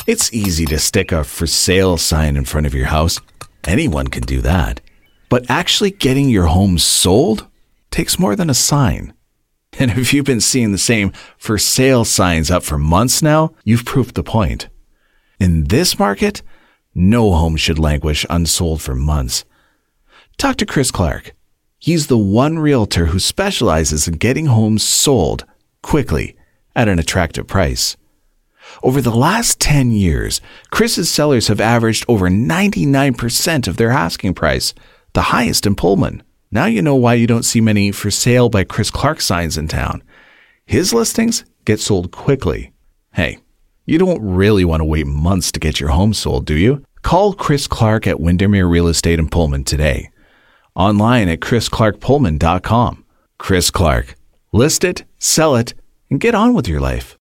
It's easy to stick a for sale sign in front of your house. Anyone can do that. But actually getting your home sold takes more than a sign. And if you've been seeing the same for sale signs up for months now, you've proved the point. In this market, no home should languish unsold for months. Talk to Chris Clark. He's the one realtor who specializes in getting homes sold quickly at an attractive price. Over the last 10 years, Chris's sellers have averaged over 99% of their asking price, the highest in Pullman. Now you know why you don't see many for sale by Chris Clark signs in town. His listings get sold quickly. Hey, you don't really want to wait months to get your home sold, do you? Call Chris Clark at Windermere Real Estate in Pullman today. Online at chrisclarkpullman.com. Chris Clark. List it, sell it, and get on with your life.